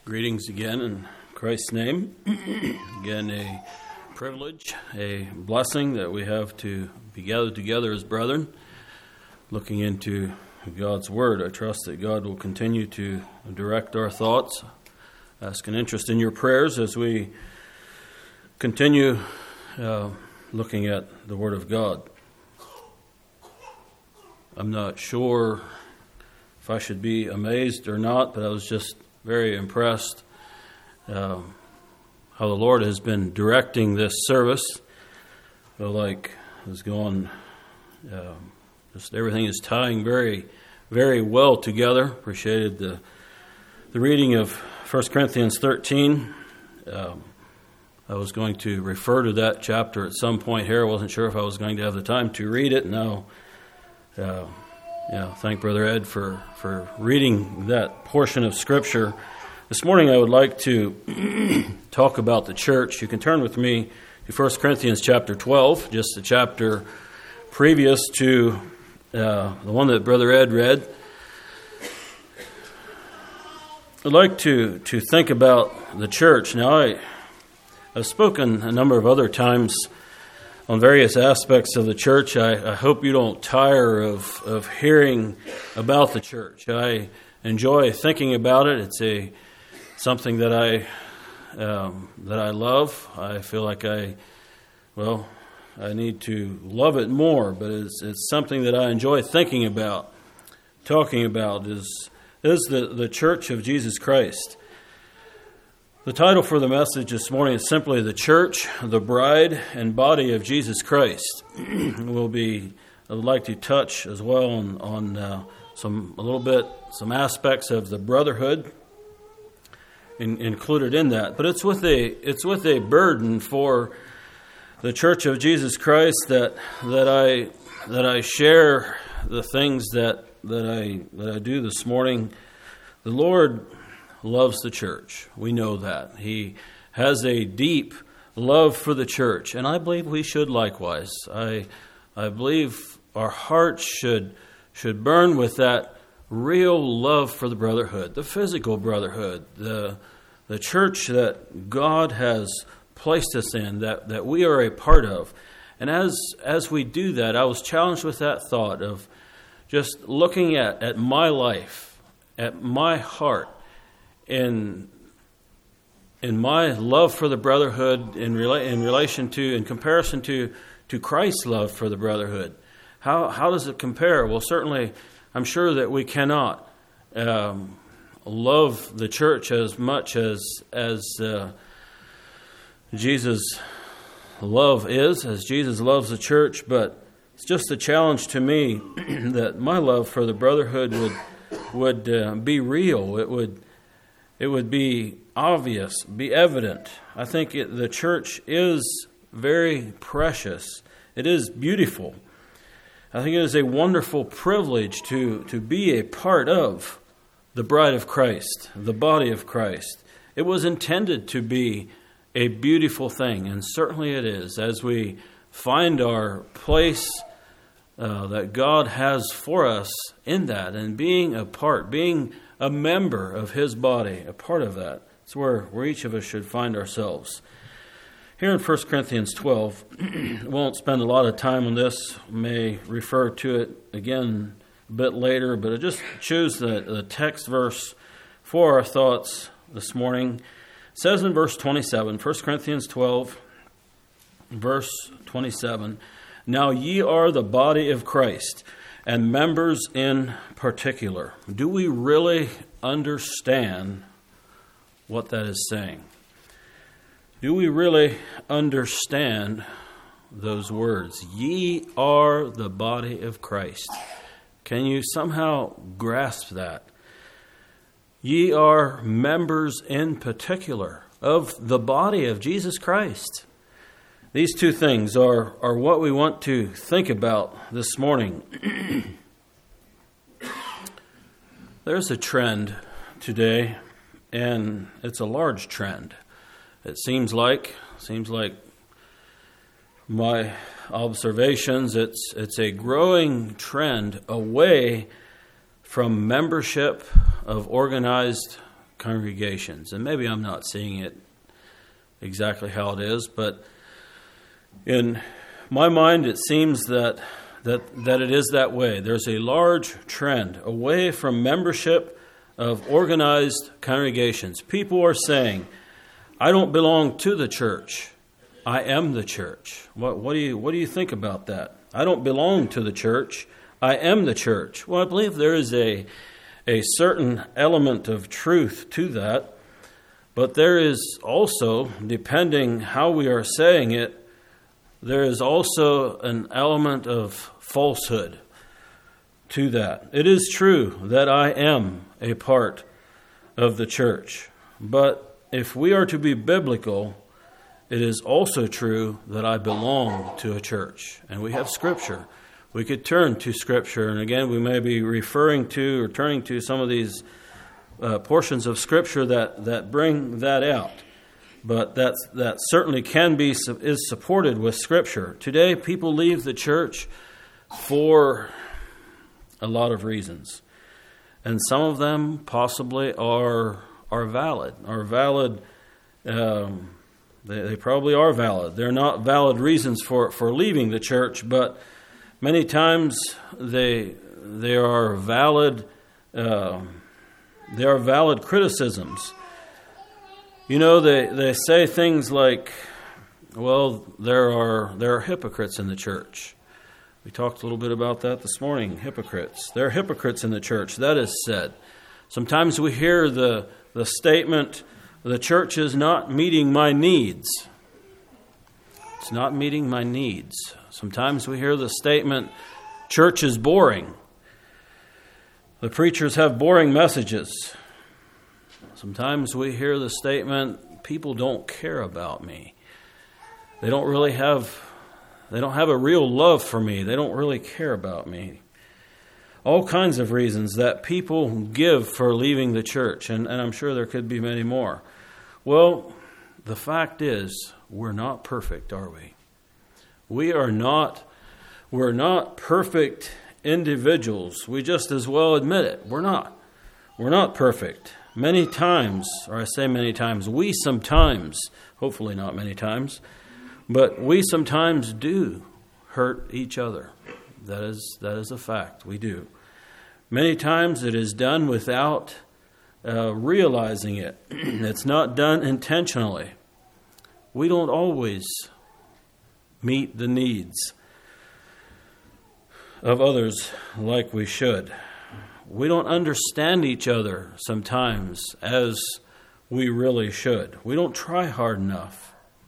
Greetings again in Christ's name. Again, a privilege, a blessing that we have to be gathered together as brethren, looking into God's Word. I trust that God will continue to direct our thoughts. Ask an interest in your prayers as we continue looking at the Word of God. I'm not sure if I should be amazed or not, but I was just very impressed how the Lord has been directing this service. I feel like it's going, just everything is tying very, very well together. Appreciated the reading of 1 Corinthians 13. I was going to refer to that chapter at some point here. I wasn't sure if I was going to have the time to read it. Now, thank Brother Ed for reading that portion of Scripture. This morning I would like to talk about the church. You can turn with me to 1 Corinthians chapter 12, just the chapter previous to the one that Brother Ed read. I'd like to think about the church. Now, I've spoken a number of other times on various aspects of the church. I hope you don't tire of hearing about the church. I enjoy thinking about it. It's something that I love. I feel like I need to love it more, but it's something that I enjoy thinking about, talking about is the Church of Jesus Christ. The title for the message this morning is simply The Church, the Bride and Body of Jesus Christ. I would like to touch as well on some aspects of the brotherhood included in that. But it's with a burden for the Church of Jesus Christ that I share the things that I do this morning. The Lord loves the church. We know that. He has a deep love for the church, and I believe we should likewise. I believe our hearts should burn with that real love for the brotherhood, the physical brotherhood, the church that God has placed us in, that we are a part of. And as we do that, I was challenged with that thought of just looking at my life, at my heart, in my love for the brotherhood in comparison to Christ's love for the brotherhood. How does it compare? Well, certainly, I'm sure that we cannot love the church as much as Jesus' love is, as Jesus loves the church, but it's just a challenge to me that my love for the brotherhood would be real. It would be obvious, be evident. I think the church is very precious. It is beautiful. I think it is a wonderful privilege to be a part of the bride of Christ, the body of Christ. It was intended to be a beautiful thing, and certainly it is, as we find our place that God has for us in that, and being a part, being a member of His body, a part of that. It's where each of us should find ourselves. Here in 1 Corinthians 12, we won't spend a lot of time on this. We may refer to it again a bit later, but I just choose the text verse for our thoughts this morning. It says in verse 27, 1 Corinthians 12, verse 27, "Now ye are the body of Christ, and members in particular." Do we really understand what that is saying? Do we really understand those words? Ye are the body of Christ. Can you somehow grasp that? Ye are members in particular of the body of Jesus Christ. These two things are what we want to think about this morning. There's a trend today, and it's a large trend. It seems like my observations, it's a growing trend away from membership of organized congregations. And maybe I'm not seeing it exactly how it is, but in my mind it seems that it is that way. There's a large trend away from membership of organized congregations. People are saying, I don't belong to the church. I am the church. What do you think about that? I don't belong to the church. I am the church. Well, I believe there is a certain element of truth to that, but there is also, depending how we are saying it, there is also an element of falsehood to that. It is true that I am a part of the church, but if we are to be biblical, it is also true that I belong to a church. And we have Scripture. We could turn to Scripture, and again, we may be referring to or turning to some of these portions of Scripture that bring that out. But that certainly is supported with Scripture. Today, people leave the church for a lot of reasons. And some of them possibly are valid. They probably are valid. They're not valid reasons for leaving the church, but many times they are valid. They are valid criticisms. You know, they say things like, well, there are hypocrites in the church. We talked a little bit about that this morning, hypocrites. There are hypocrites in the church, that is said. Sometimes we hear the statement, the church is not meeting my needs. It's not meeting my needs. Sometimes we hear the statement, church is boring. The preachers have boring messages. Sometimes we hear the statement, people don't care about me. They don't have a real love for me. They don't really care about me. All kinds of reasons that people give for leaving the church, and I'm sure there could be many more. Well, the fact is, we're not perfect, are we? We're not perfect individuals. We just as well admit it. We're not. We're not perfect. Many times, or I say many times, we sometimes, hopefully not many times, but we sometimes do hurt each other. That is a fact. We do. Many times it is done without realizing it. It's not done intentionally. We don't always meet the needs of others like we should. We don't understand each other sometimes as we really should. We don't try hard enough.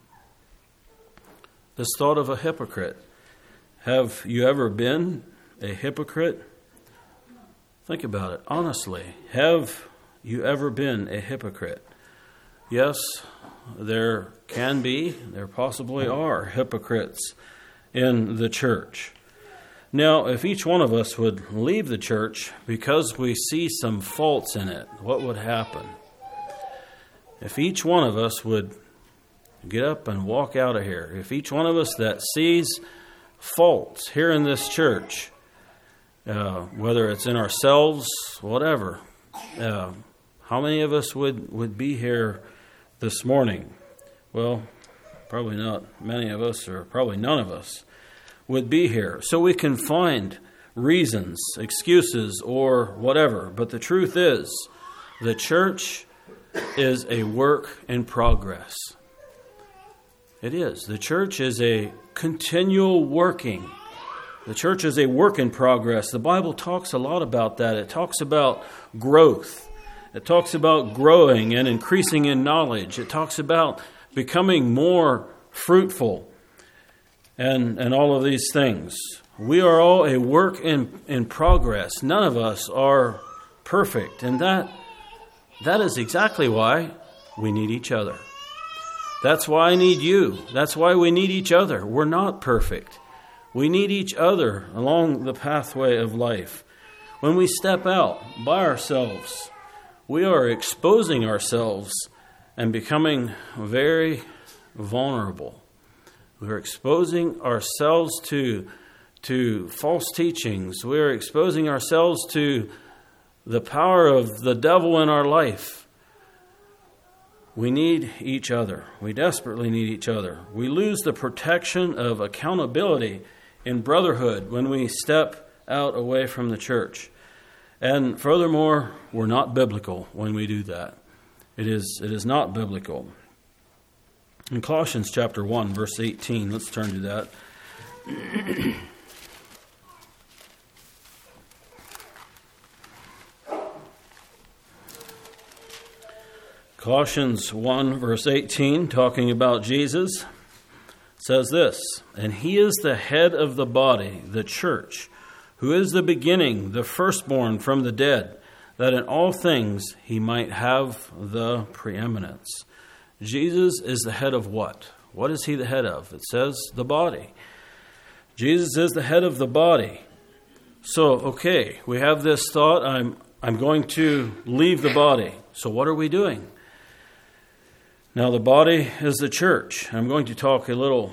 This thought of a hypocrite. Have you ever been a hypocrite? Think about it honestly. Have you ever been a hypocrite? Yes, there possibly are hypocrites in the church. Now, if each one of us would leave the church because we see some faults in it, what would happen? If each one of us would get up and walk out of here, if each one of us that sees faults here in this church, whether it's in ourselves, whatever, how many of us would be here this morning? Well, probably not many of us, or probably none of us would be here. So we can find reasons, excuses, or whatever. But the truth is, the church is a work in progress. It is. The church is a continual working. The church is a work in progress. The Bible talks a lot about that. It talks about growth. It talks about growing and increasing in knowledge. It talks about becoming more fruitful and all of these things. We are all a work in progress. None of us are perfect. And that is exactly why we need each other. That's why I need you. That's why we need each other. We're not perfect. We need each other along the pathway of life. When we step out by ourselves, we are exposing ourselves and becoming very vulnerable. We're exposing ourselves to false teachings. We're exposing ourselves to the power of the devil in our life. We need each other. We desperately need each other. We lose the protection of accountability in brotherhood when we step out away from the church. And furthermore, we're not biblical when we do that. It is not biblical. In Colossians chapter 1, verse 18, let's turn to that. Colossians 1, verse 18, talking about Jesus, says this, "And he is the head of the body, the church, who is the beginning, the firstborn from the dead, that in all things he might have the preeminence." Jesus is the head of what? What is he the head of? It says the body. Jesus is the head of the body. So, okay, we have this thought, I'm going to leave the body. So what are we doing? Now, the body is the church. I'm going to talk a little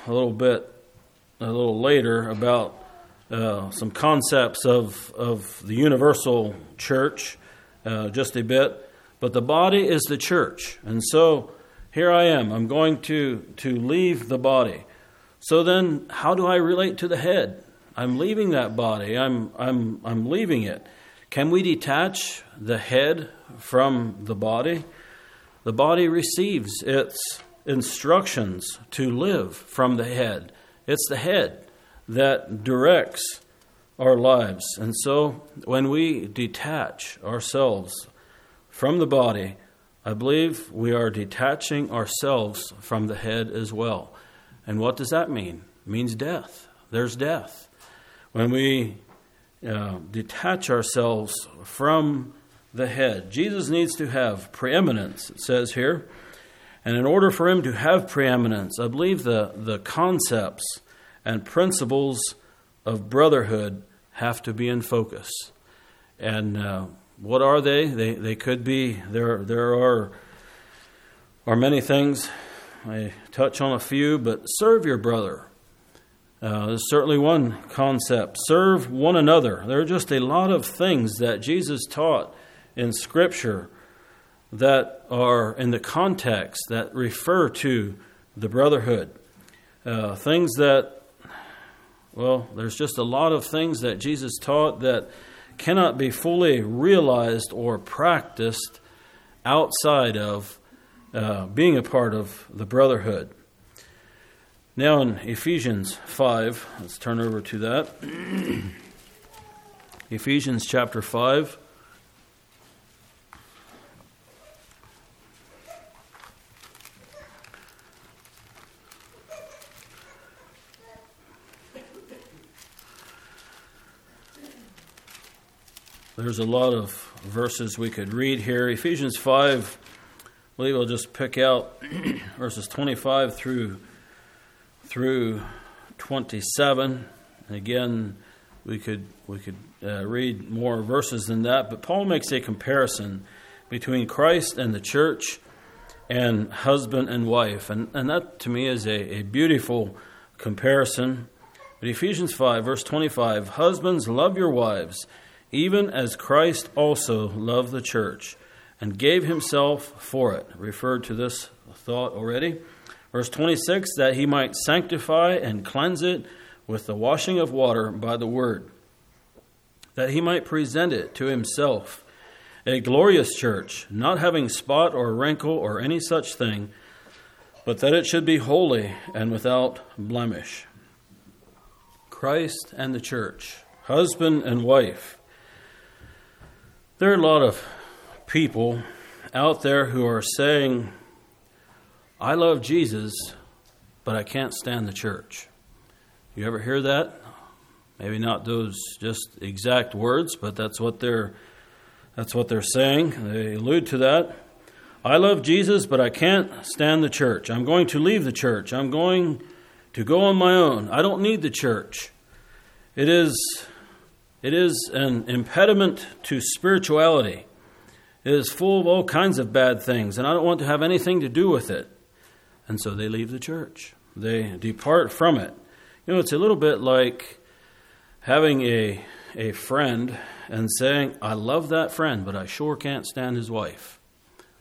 later about some concepts of the universal church, just a bit. But the body is the church. And so here I am. I'm going to leave the body. So then how do I relate to the head? I'm leaving that body. I'm leaving it. Can we detach the head from the body? The body receives its instructions to live from the head. It's the head that directs our lives. And so when we detach ourselves from the body, I believe we are detaching ourselves from the head as well. And what does that mean? It means death. There's death. When we detach ourselves from the head, Jesus needs to have preeminence, it says here. And in order for him to have preeminence, I believe the concepts and principles of brotherhood have to be in focus. And what are they? They could be, there are many things. I touch on a few, but serve your brother. There's certainly one concept. Serve one another. There are just a lot of things that Jesus taught in Scripture that are in the context that refer to the brotherhood. Things that, there's just a lot of things that Jesus taught that cannot be fully realized or practiced outside of being a part of the brotherhood. Now in Ephesians 5, let's turn over to that. Ephesians chapter 5. There's a lot of verses we could read here. Ephesians 5, I believe I'll just pick out verses 25 through 27. And again, we could read more verses than that. But Paul makes a comparison between Christ and the church and husband and wife. And that to me is a beautiful comparison. But Ephesians 5, verse 25, "Husbands, love your wives, even as Christ also loved the church and gave himself for it." Referred to this thought already. Verse 26, "that he might sanctify and cleanse it with the washing of water by the word, that he might present it to himself a glorious church, not having spot or wrinkle or any such thing, but that it should be holy and without blemish." Christ and the church, husband and wife. There are a lot of people out there who are saying, "I love Jesus, but I can't stand the church." You ever hear that? Maybe not those just exact words, but that's what they're saying. They allude to that. "I love Jesus, but I can't stand the church. I'm going to leave the church. I'm going to go on my own. I don't need the church. It is an impediment to spirituality. It is full of all kinds of bad things, and I don't want to have anything to do with it." And so they leave the church. They depart from it. You know, it's a little bit like having a friend and saying, "I love that friend, but I sure can't stand his wife."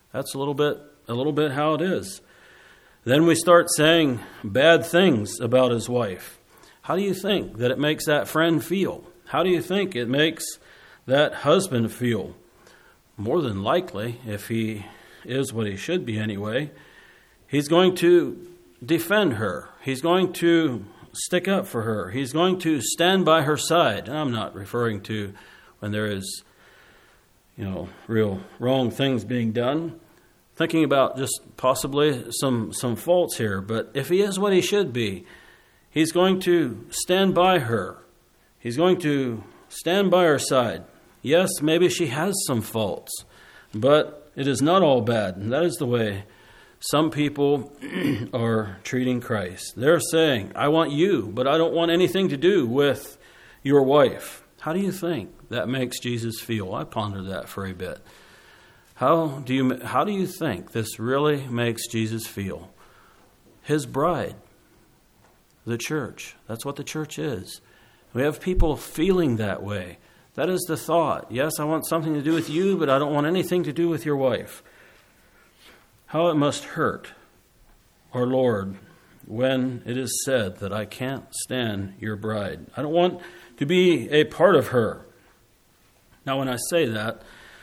That's a little bit how it is. Then we start saying bad things about his wife. How do you think that it makes that friend feel? How do you think it makes that husband feel? More than likely, if he is what he should be anyway, he's going to defend her. He's going to stick up for her. He's going to stand by her side. And I'm not referring to when there is, real wrong things being done. Thinking about just possibly some faults here. But if he is what he should be, he's going to stand by her. He's going to stand by her side. Yes, maybe she has some faults, but it is not all bad. And that is the way some people are treating Christ. They're saying, I want you, but I don't want anything to do with your wife. How do you think that makes Jesus feel? I pondered that for a bit. How do you think this really makes Jesus feel? His bride, the church. That's what the church is. We have people feeling that way. That is the thought. Yes, I want something to do with you, but I don't want anything to do with your wife. How it must hurt our Lord when it is said that I can't stand your bride. I don't want to be a part of her. Now, when I say that,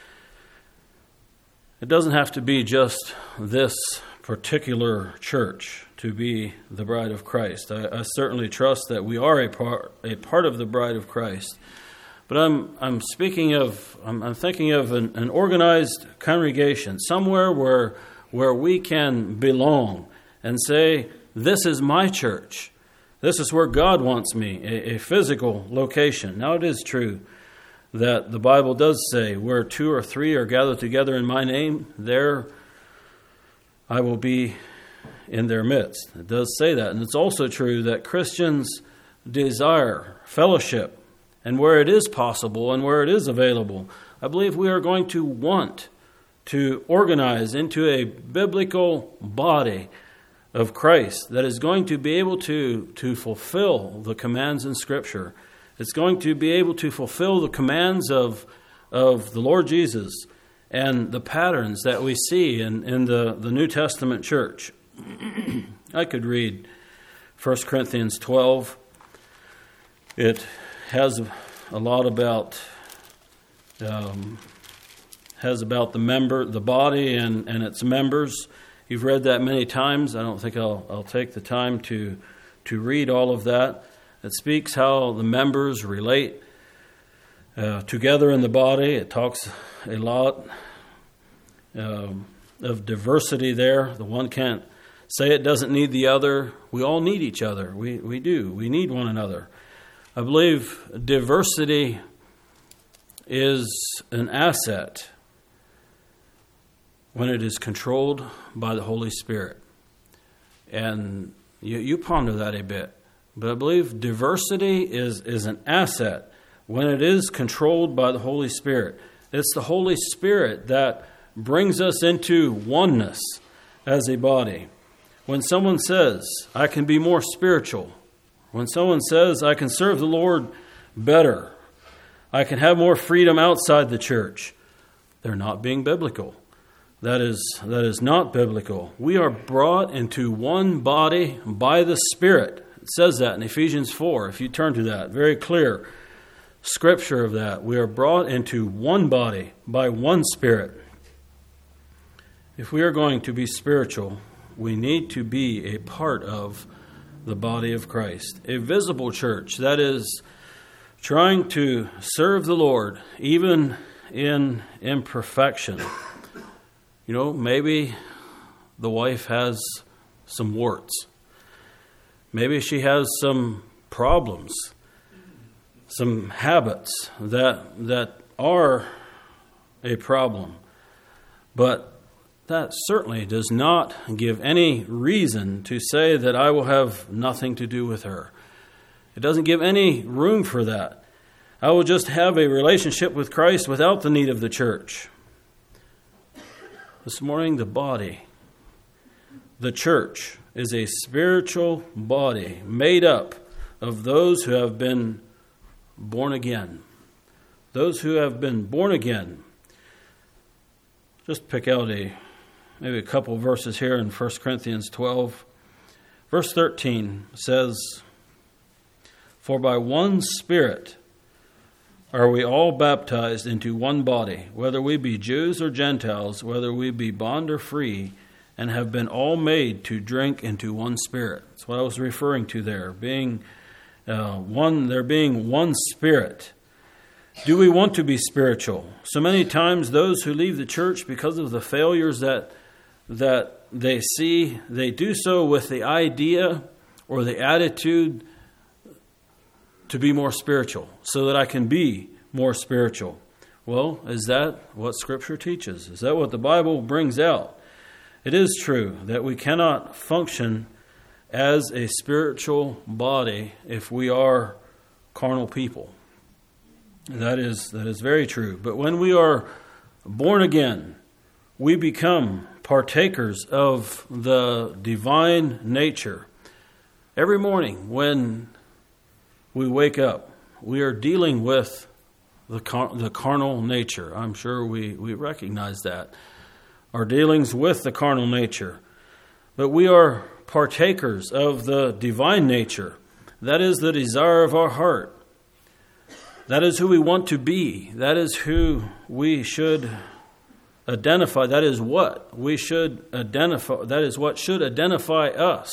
it doesn't have to be just this particular church to be the bride of Christ. I certainly trust that we are a part of the bride of Christ. But I'm thinking of an organized congregation, somewhere where we can belong and say, this is my church. This is where God wants me, a physical location. Now, it is true that the Bible does say, where 2 or 3 are gathered together in my name, there I will be in their midst. It does say that. And it's also true that Christians desire fellowship. And where it is possible and where it is available, I believe we are going to want to organize into a biblical body of Christ that is going to be able to fulfill the commands in Scripture. It's going to be able to fulfill the commands of the Lord Jesus and the patterns that we see in the New Testament church. I could read 1 Corinthians 12. It has a lot about the body and its members. You've read that many times. I don't think I'll take the time to read all of that. It speaks how the members relate together in the body. It talks a lot of diversity there. The one can't say it doesn't need the other. We all need each other. We do. We need one another. I believe diversity is an asset when it is controlled by the Holy Spirit. And you ponder that a bit. But I believe diversity is an asset when it is controlled by the Holy Spirit. It's the Holy Spirit that brings us into oneness as a body. When someone says, I can be more spiritual, when someone says, I can serve the Lord better, I can have more freedom outside the church, they're not being biblical. That is not biblical. We are brought into one body by the Spirit. It says that in Ephesians 4, if you turn to that. Very clear scripture of that. We are brought into one body by one Spirit. If we are going to be spiritual, we need to be a part of the body of Christ. A visible church that is trying to serve the Lord, even in imperfection. Maybe the wife has some warts. Maybe she has some problems, some habits that are a problem. But that certainly does not give any reason to say that I will have nothing to do with her. It doesn't give any room for that. I will just have a relationship with Christ without the need of the church. This morning, the body, the church, is a spiritual body made up of those who have been born again. Those who have been born again. Just pick out a maybe a couple verses here in 1 Corinthians 12. Verse 13 says, "For by one Spirit are we all baptized into one body, whether we be Jews or Gentiles, whether we be bond or free, and have been all made to drink into one Spirit." That's what I was referring to there, being there being one Spirit. Do we want to be spiritual? So many times those who leave the church because of the failures that they see, they do so with the idea or the attitude to be more spiritual, so that I can be more spiritual. Well, is that what Scripture teaches? Is that what the Bible brings out? It is true that we cannot function as a spiritual body if we are carnal people. That is very true. But when we are born again, we become partakers of the divine nature. Every morning when we wake up, we are dealing with the carnal nature. I'm sure we recognize that. Our dealings with the carnal nature. But we are partakers of the divine nature. That is the desire of our heart. That is who we want to be. That is who we should identify. That is what we should identify. That is what should identify us.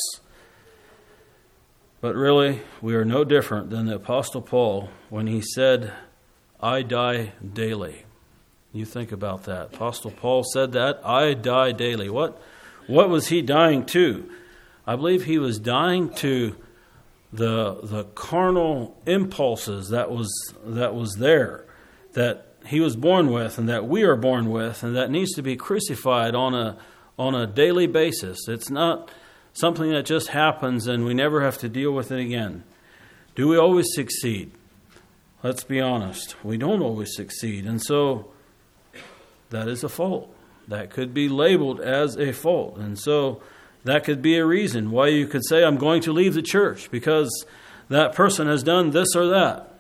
But really, we are no different than the Apostle Paul when he said, "I die daily." You think about that. Apostle Paul said that, "I die daily." What was he dying to? I believe he was dying to the carnal impulses that was there, that he was born with and that we are born with, and that needs to be crucified on a daily basis. It's not something that just happens and we never have to deal with it again. Do we always succeed? Let's be honest. We don't always succeed. And so that is a fault. That could be labeled as a fault. And so that could be a reason why you could say, "I'm going to leave the church because that person has done this or that."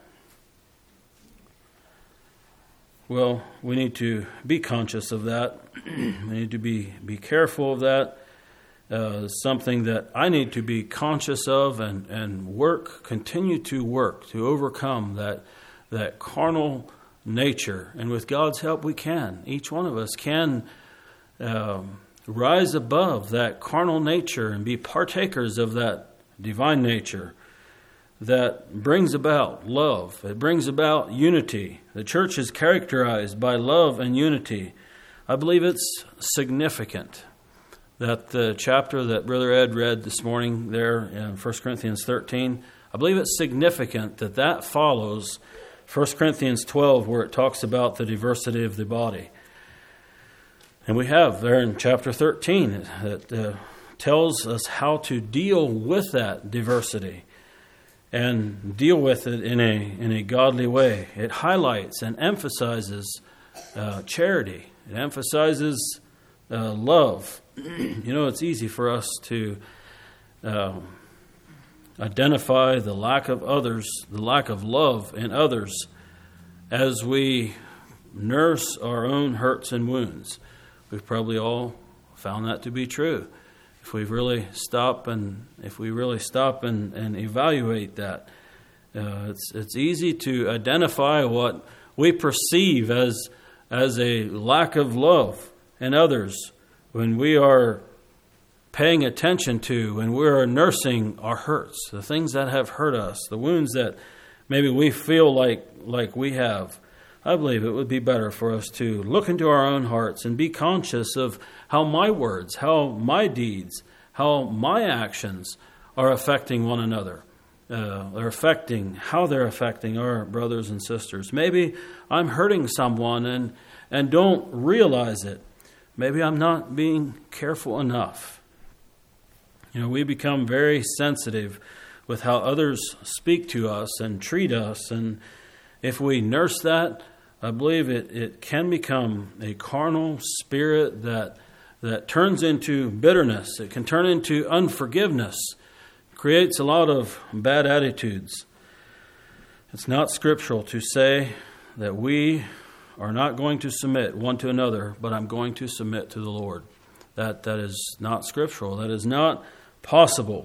Well, we need to be conscious of that. We need to be careful of that. Something that I need to be conscious of and continue to work to overcome that carnal nature. And with God's help, we can. Each one of us can rise above that carnal nature and be partakers of that divine nature that brings about love. It brings about unity. The church is characterized by love and unity. I believe it's significant that the chapter that Brother Ed read this morning there in 1 Corinthians 13, I believe it's significant that follows 1 Corinthians 12, where it talks about the diversity of the body. And we have there in chapter 13 that tells us how to deal with that diversity and deal with it in a godly way. It highlights and emphasizes charity. It emphasizes love. You know, it's easy for us to identify the lack of others, the lack of love in others, as we nurse our own hurts and wounds. We've probably all found that to be true. If we really stop and evaluate that, it's easy to identify what we perceive as a lack of love in others when we are paying attention to, when we are nursing our hurts, the things that have hurt us, the wounds that maybe we feel like we have. I believe it would be better for us to look into our own hearts and be conscious of how my words, how my deeds, how my actions are affecting one another. How they're affecting our brothers and sisters. Maybe I'm hurting someone and don't realize it. Maybe I'm not being careful enough. You know, we become very sensitive with how others speak to us and treat us. And if we nurse that, I believe it can become a carnal spirit that turns into bitterness. It can turn into unforgiveness. Creates a lot of bad attitudes. It's not scriptural to say that we are not going to submit one to another, but I'm going to submit to the Lord. That is not scriptural. That is not possible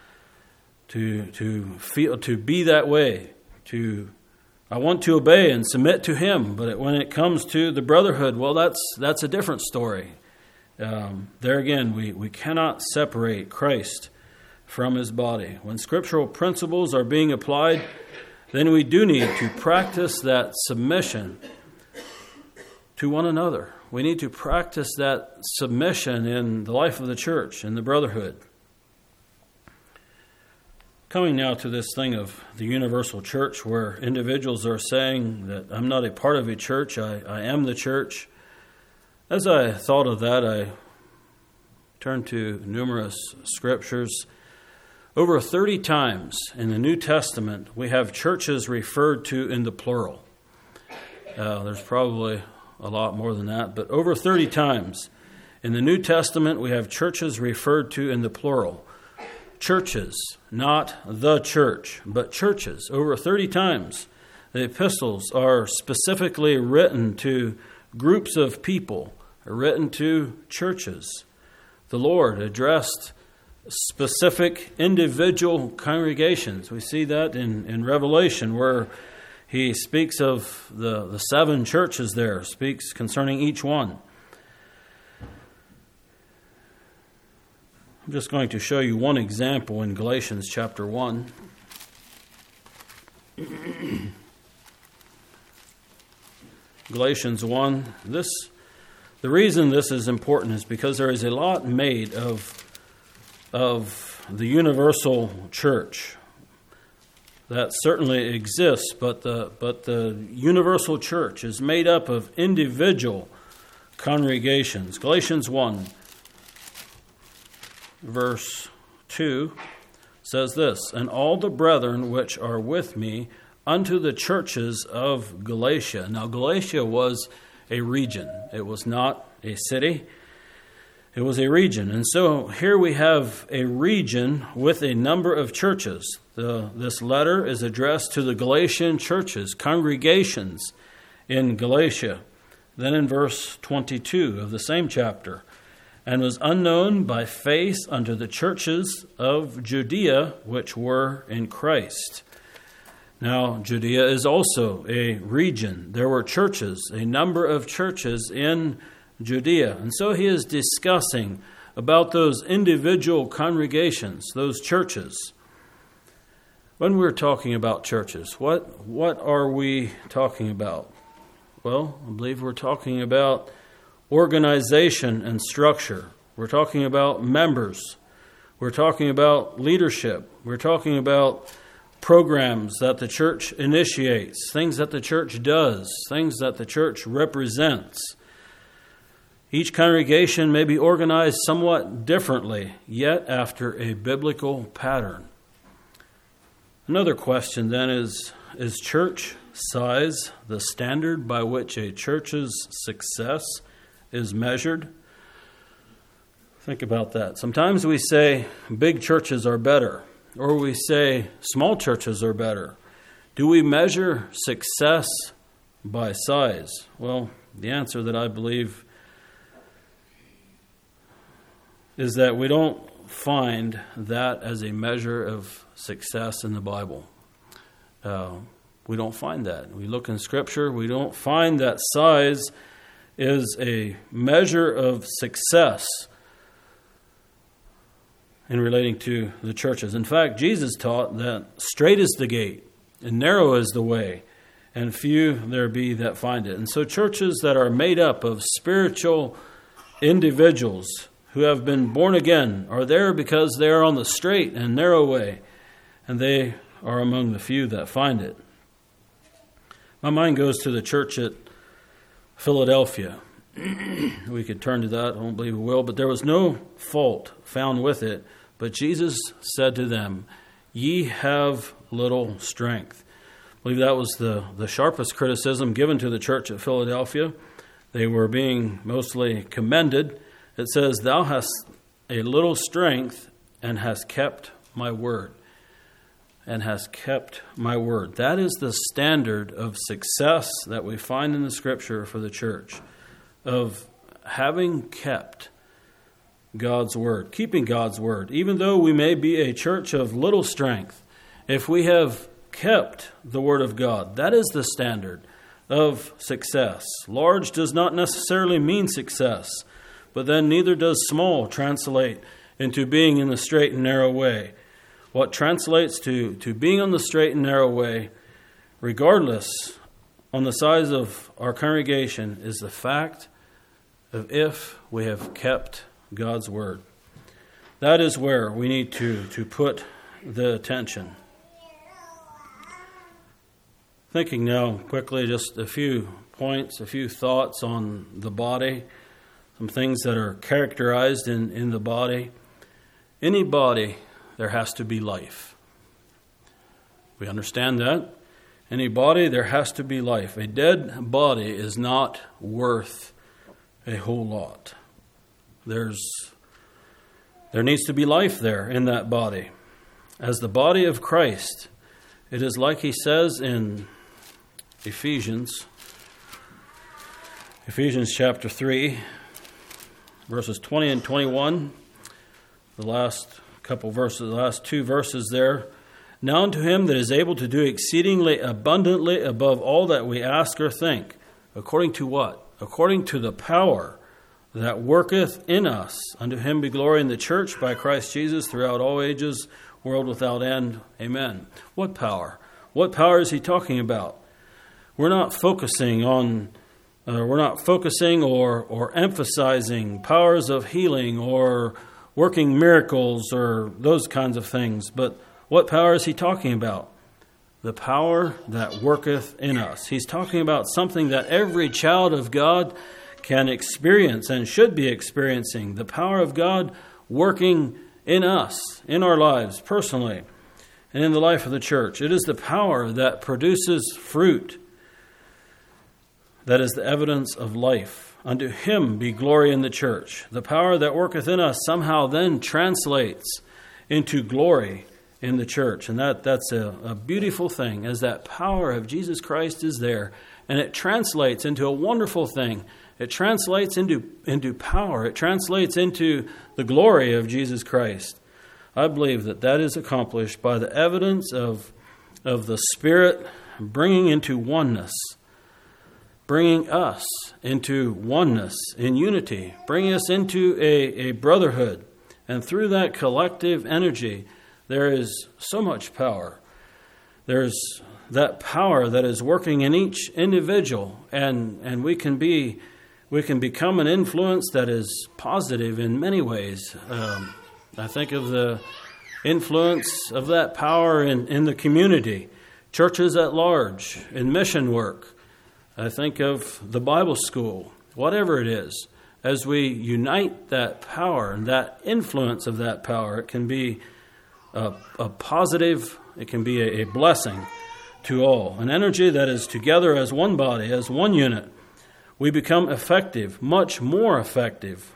to feel, to be that way. I want to obey and submit to Him, but when it comes to the brotherhood, well, that's a different story. There again, we cannot separate Christ from His body. When scriptural principles are being applied, then we do need to practice that submission to one another. We need to practice that submission in the life of the church, in the brotherhood. Coming now to this thing of the universal church, where individuals are saying that I'm not a part of a church, I am the church. As I thought of that, I turned to numerous scriptures. Over 30 times in the New Testament, we have churches referred to in the plural. There's probably a lot more than that, but over 30 times in the New Testament, we have churches referred to in the plural. Churches, not the church, but churches. Over 30 times, the epistles are specifically written to groups of people, written to churches. The Lord addressed specific individual congregations. We see that in Revelation, where He speaks of the 7 churches there, speaks concerning each one. I'm just going to show you one example in Galatians chapter 1. Galatians 1. The reason this is important is because there is a lot made of the universal church. That certainly exists, but the universal church is made up of individual congregations. Galatians 1. Verse 2 says this, "And all the brethren which are with me unto the churches of Galatia." Now, Galatia was a region. It was not a city. It was a region. And so here we have a region with a number of churches. This letter is addressed to the Galatian churches, congregations in Galatia. Then in verse 22 of the same chapter, "And was unknown by face unto the churches of Judea, which were in Christ." Now, Judea is also a region. There were churches, a number of churches in Judea. And so he is discussing about those individual congregations, those churches. When we're talking about churches, what are we talking about? Well, I believe we're talking about organization and structure. We're talking about members. We're talking about leadership. We're talking about programs that the church initiates, things that the church does, things that the church represents. Each congregation may be organized somewhat differently, yet after a biblical pattern. Another question then is church size the standard by which a church's success is measured? Think about that. Sometimes we say big churches are better, or we say small churches are better. Do we measure success by size? Well, the answer that I believe is that we don't find that as a measure of success in the Bible. We don't find that. We look in Scripture, we don't find that size is a measure of success in relating to the churches. In fact, Jesus taught that straight is the gate, and narrow is the way, and few there be that find it. And so churches that are made up of spiritual individuals who have been born again are there because they are on the straight and narrow way, and they are among the few that find it. My mind goes to the church at Philadelphia. We could turn to that. I don't believe we will. But there was no fault found with it. But Jesus said to them, "Ye have little strength." I believe that was the sharpest criticism given to the church at Philadelphia. They were being mostly commended. It says, "Thou hast a little strength and hast kept my word." And has kept my word. That is the standard of success that we find in the Scripture for the church, of having kept God's word, keeping God's word. Even though we may be a church of little strength, if we have kept the word of God, that is the standard of success. Large does not necessarily mean success, but then neither does small translate into being in the straight and narrow way. What translates to being on the straight and narrow way, regardless on the size of our congregation, is the fact of if we have kept God's word. That is where we need to put the attention. Thinking now quickly, just a few points, a few thoughts on the body, some things that are characterized in the body. Any body, there has to be life. We understand that. Any body, there has to be life. A dead body is not worth a whole lot. There needs to be life there in that body. As the body of Christ, it is like he says in Ephesians chapter 3, verses 20 and 21, the last couple verses, the last two verses there. Now unto him that is able to do exceedingly abundantly above all that we ask or think, according to what? According to the power that worketh in us. Unto him be glory in the church by Christ Jesus throughout all ages, world without end. Amen. What power? What power is he talking about? We're not focusing or emphasizing powers of healing or working miracles or those kinds of things. But what power is he talking about? The power that worketh in us. He's talking about something that every child of God can experience and should be experiencing. The power of God working in us, in our lives personally, and in the life of the church. It is the power that produces fruit. That is the evidence of life. Unto him be glory in the church. The power that worketh in us somehow then translates into glory in the church. And that's a beautiful thing, as that power of Jesus Christ is there. And it translates into a wonderful thing. It translates into power. It translates into the glory of Jesus Christ. I believe that is accomplished by the evidence of the Spirit bringing into oneness, bringing us into oneness in unity, bringing us into a brotherhood. And through that collective energy, there is so much power. There's that power that is working in each individual, and we can become an influence that is positive in many ways. I think of the influence of that power in the community, churches at large, in mission work. I think of the Bible school, whatever it is. As we unite that power and that influence of that power, it can be a positive, it can be a blessing to all. An energy that is together as one body, as one unit. We become effective, much more effective,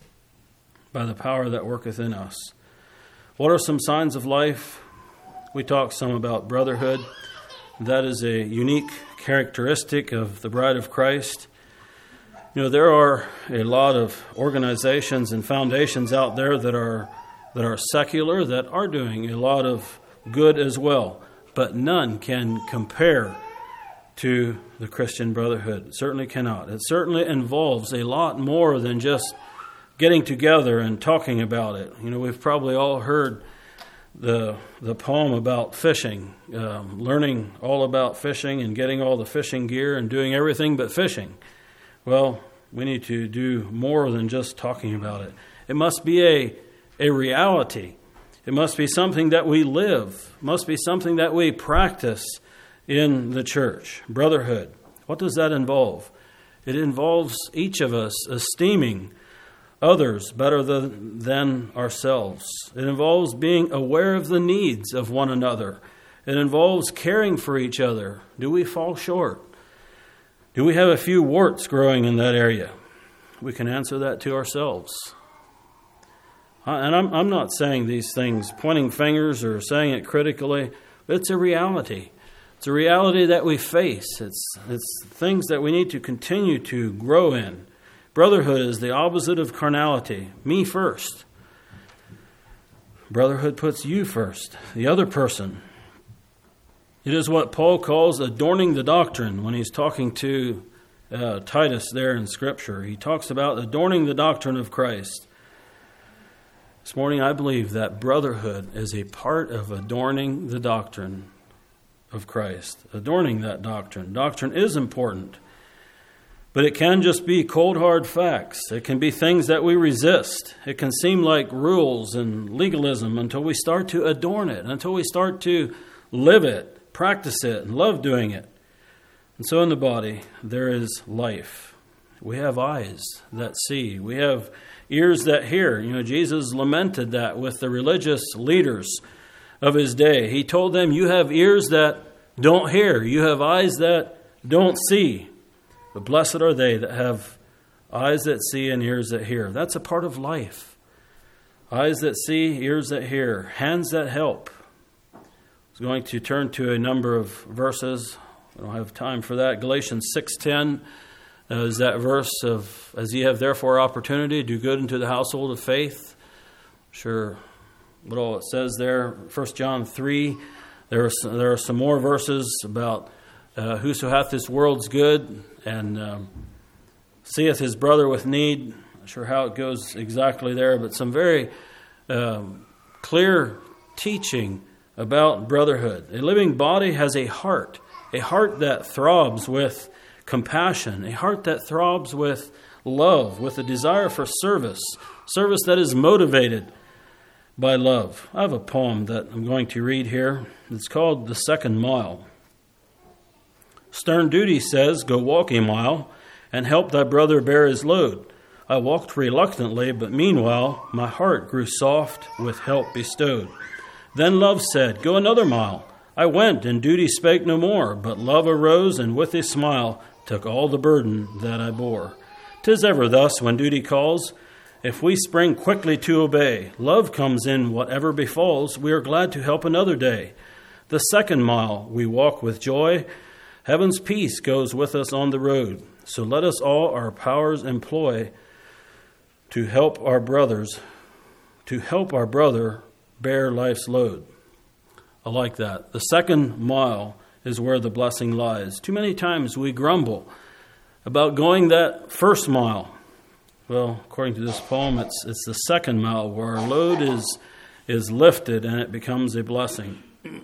by the power that worketh in us. What are some signs of life? We talked some about brotherhood. That is a unique characteristic of the bride of Christ. You know, there are a lot of organizations and foundations out there that are secular, that are doing a lot of good as well, but none can compare to the Christian brotherhood. It certainly cannot. It certainly involves a lot more than just getting together and talking about it. You know, we've probably all heard the poem about fishing, learning all about fishing and getting all the fishing gear and doing everything but fishing. Well, we need to do more than just talking about it. It must be a reality. It must be something that we live. It must be something that we practice in the church. Brotherhood. What does that involve? It involves each of us esteeming others better than ourselves. It involves being aware of the needs of one another. It involves caring for each other. Do we fall short? Do we have a few warts growing in that area? We can answer that to ourselves. And I'm not saying these things, pointing fingers or saying it critically. It's a reality. It's a reality that we face. It's things that we need to continue to grow in. Brotherhood is the opposite of carnality. Me first. Brotherhood puts you first, the other person. It is what Paul calls adorning the doctrine when he's talking to Titus there in Scripture. He talks about adorning the doctrine of Christ. This morning I believe that brotherhood is a part of adorning the doctrine of Christ. Adorning that doctrine. Doctrine is important. But it can just be cold, hard facts. It can be things that we resist. It can seem like rules and legalism until we start to adorn it, until we start to live it, practice it, and love doing it. And so in the body, there is life. We have eyes that see. We have ears that hear. Jesus lamented that with the religious leaders of his day. He told them, you have ears that don't hear. You have eyes that don't see. But blessed are they that have eyes that see and ears that hear. That's a part of life. Eyes that see, ears that hear, hands that help. I was going to turn to a number of verses. I don't have time for that. Galatians 6:10 is that verse of, as ye have therefore opportunity, do good unto the household of faith. Sure, what all it says there. 1 John 3, there are some more verses about whoso hath this world's good and seeth his brother with need. Not sure how it goes exactly there, but some very clear teaching about brotherhood. A living body has a heart that throbs with compassion, a heart that throbs with love, with a desire for service that is motivated by love. I have a poem that I'm going to read here. It's called The Second Mile. Stern duty says, go walk a mile and help thy brother bear his load. I walked reluctantly, but meanwhile my heart grew soft with help bestowed. Then love said, go another mile. I went, and duty spake no more, but love arose and with a smile took all the burden that I bore. 'Tis ever thus when duty calls. If we spring quickly to obey, love comes in whatever befalls. We are glad to help another day. The second mile we walk with joy. Heaven's peace goes with us on the road. So let us all our powers employ to help our brother bear life's load. I like that. The second mile is where the blessing lies. Too many times we grumble about going that first mile. Well, according to this poem, it's the second mile where our load is lifted and it becomes a blessing.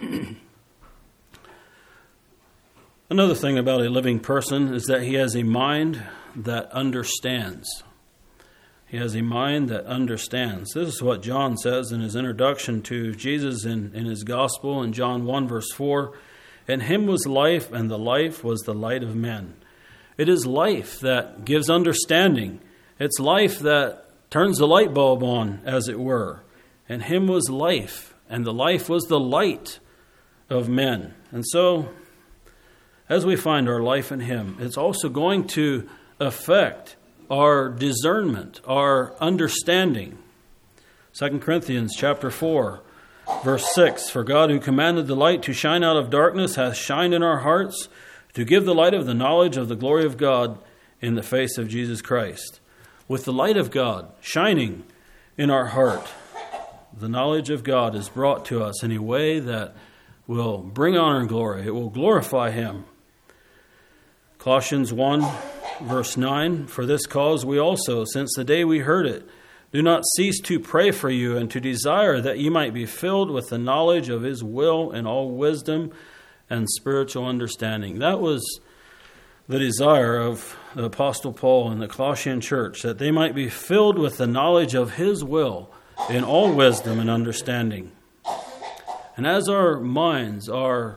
Another thing about a living person is that he has a mind that understands. He has a mind that understands. This is what John says in his introduction to Jesus in his gospel in John 1 verse 4. In him was life, and the life was the light of men. It is life that gives understanding. It's life that turns the light bulb on, as it were. In him was life, and the life was the light of men. And so, as we find our life in him, it's also going to affect our discernment, our understanding. 2 Corinthians chapter 4, verse 6, for God who commanded the light to shine out of darkness hath shined in our hearts to give the light of the knowledge of the glory of God in the face of Jesus Christ. With the light of God shining in our heart, the knowledge of God is brought to us in a way that will bring honor and glory. It will glorify him. Colossians 1, verse 9, for this cause we also, since the day we heard it, do not cease to pray for you and to desire that you might be filled with the knowledge of his will and all wisdom and spiritual understanding. That was the desire of the Apostle Paul in the Colossian church, that they might be filled with the knowledge of his will in all wisdom and understanding. And as our minds are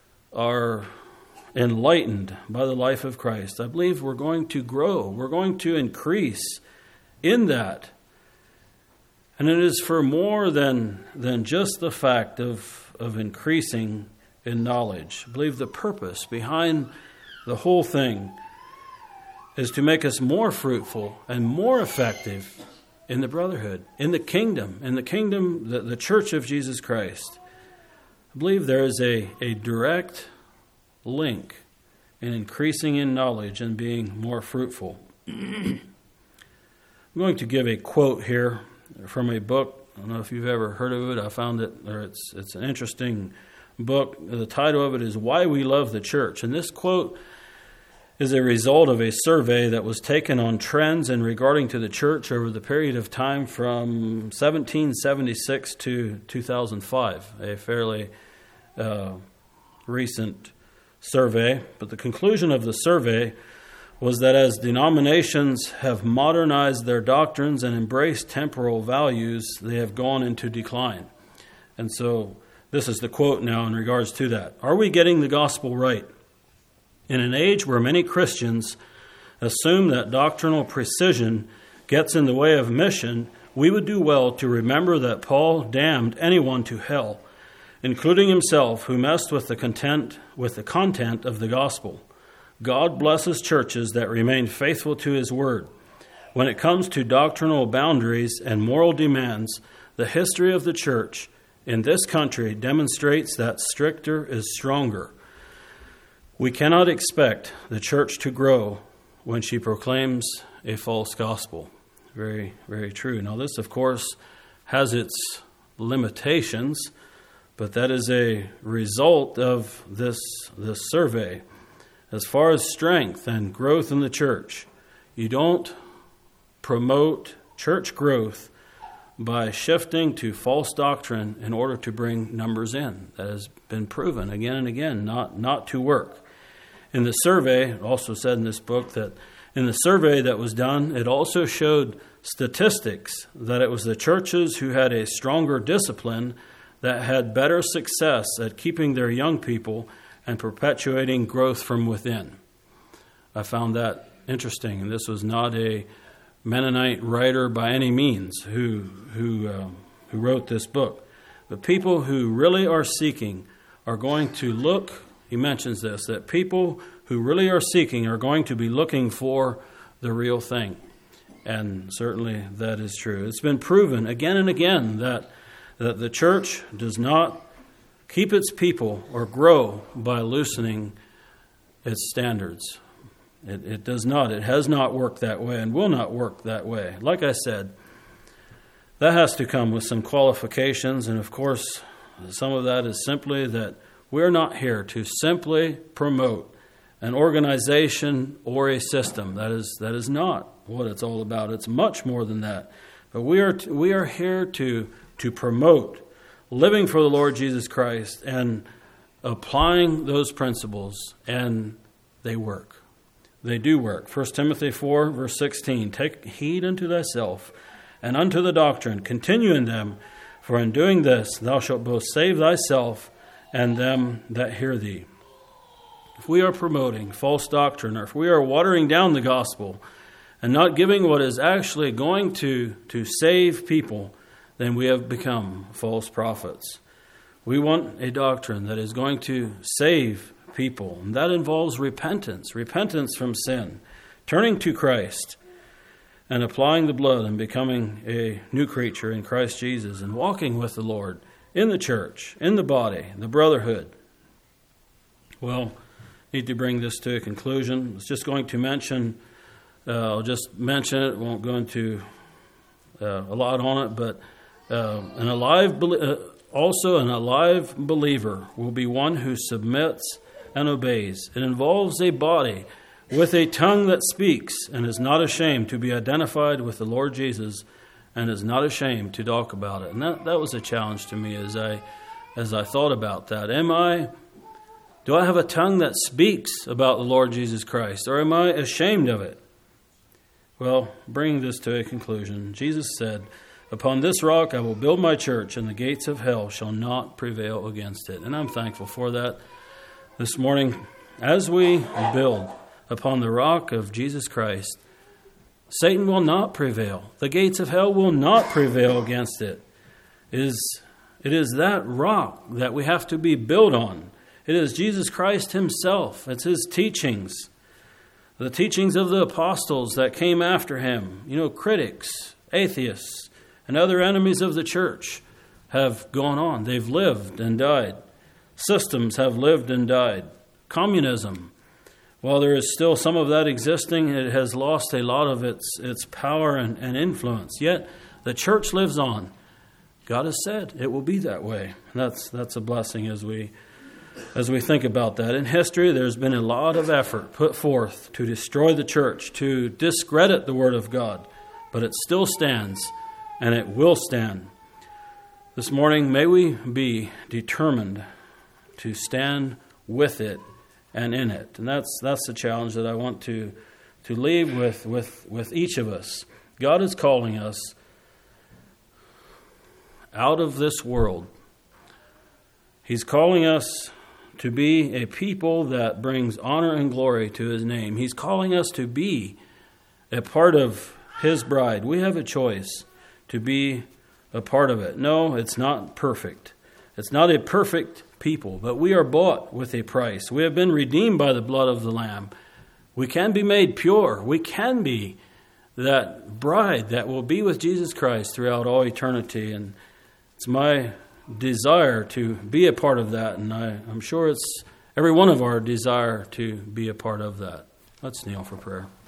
enlightened by the life of Christ, I believe we're going to grow. We're going to increase in that. And it is for more than just the fact of increasing in knowledge. I believe the purpose behind the whole thing is to make us more fruitful and more effective in the brotherhood, in the kingdom, the church of Jesus Christ. I believe there is a direct link in increasing in knowledge and being more fruitful. I'm going to give a quote here from a book. I don't know if you've ever heard of it. I found it, or it's an interesting book. The title of it is Why We Love the Church. And this quote is a result of a survey that was taken on trends in regarding to the church over the period of time from 1776 to 2005, a fairly recent survey. But the conclusion of the survey was that as denominations have modernized their doctrines and embraced temporal values, they have gone into decline. And so this is the quote now in regards to that. Are we getting the gospel right? In an age where many Christians assume that doctrinal precision gets in the way of mission, we would do well to remember that Paul damned anyone to hell, including himself, who messed with the content of the gospel. God blesses churches that remain faithful to his word. When it comes to doctrinal boundaries and moral demands, the history of the church in this country demonstrates that stricter is stronger. We cannot expect the church to grow when she proclaims a false gospel. Very, very true. Now, this, of course, has its limitations, but that is a result of this survey. As far as strength and growth in the church, you don't promote church growth by shifting to false doctrine in order to bring numbers in. That has been proven again and again not to work. In the survey, it also said in this book that in the survey that was done, it also showed statistics that it was the churches who had a stronger discipline that had better success at keeping their young people and perpetuating growth from within. I found that interesting, and this was not a Mennonite writer by any means who wrote this book. But people who really are seeking are going to look. He mentions this, that people who really are seeking are going to be looking for the real thing. And certainly that is true. It's been proven again and again that the church does not keep its people or grow by loosening its standards. It does not. It has not worked that way and will not work that way. Like I said, that has to come with some qualifications. And of course, some of that is simply that we're not here to simply promote an organization or a system. That is not what it's all about. It's much more than that. But we are here to promote living for the Lord Jesus Christ and applying those principles, and they work. They do work. 1 Timothy 4, verse 16, take heed unto thyself and unto the doctrine. Continue in them, for in doing this thou shalt both save thyself and them that hear thee. If we are promoting false doctrine, or if we are watering down the gospel and not giving what is actually going to save people, then we have become false prophets. We want a doctrine that is going to save people, and that involves repentance from sin, turning to Christ, and applying the blood and becoming a new creature in Christ Jesus and walking with the Lord in the church, in the body, the brotherhood. Well, need to bring this to a conclusion. I was just going to mention, I'll just mention it, won't go into a lot on it, but an alive believer will be one who submits and obeys. It involves a body with a tongue that speaks and is not ashamed to be identified with the Lord Jesus and is not ashamed to talk about it. And that was a challenge to me as I thought about that. Do I have a tongue that speaks about the Lord Jesus Christ, or am I ashamed of it? Well, bringing this to a conclusion, Jesus said, upon this rock I will build my church, and the gates of hell shall not prevail against it. And I'm thankful for that this morning. As we build upon the rock of Jesus Christ, Satan will not prevail. The gates of hell will not prevail against it. It is that rock that we have to be built on. It is Jesus Christ himself. It's his teachings. The teachings of the apostles that came after him. Critics, atheists, and other enemies of the church have gone on. They've lived and died. Systems have lived and died. Communism, while there is still some of that existing, it has lost a lot of its power and influence. Yet the church lives on. God has said it will be that way. That's a blessing as we think about that. In history, there's been a lot of effort put forth to destroy the church, to discredit the Word of God, but it still stands, and it will stand. This morning, may we be determined to stand with it and in it. And that's the challenge that I want to leave with each of us. God is calling us out of this world. He's calling us to be a people that brings honor and glory to His name. He's calling us to be a part of His bride. We have a choice to be a part of it. No, it's not perfect. It's not a perfect people, but we are bought with a price. We have been redeemed by the blood of the Lamb. We can be made pure. We can be that bride that will be with Jesus Christ throughout all eternity. And it's my desire to be a part of that, and I'm sure it's every one of our desire to be a part of that. Let's kneel for prayer.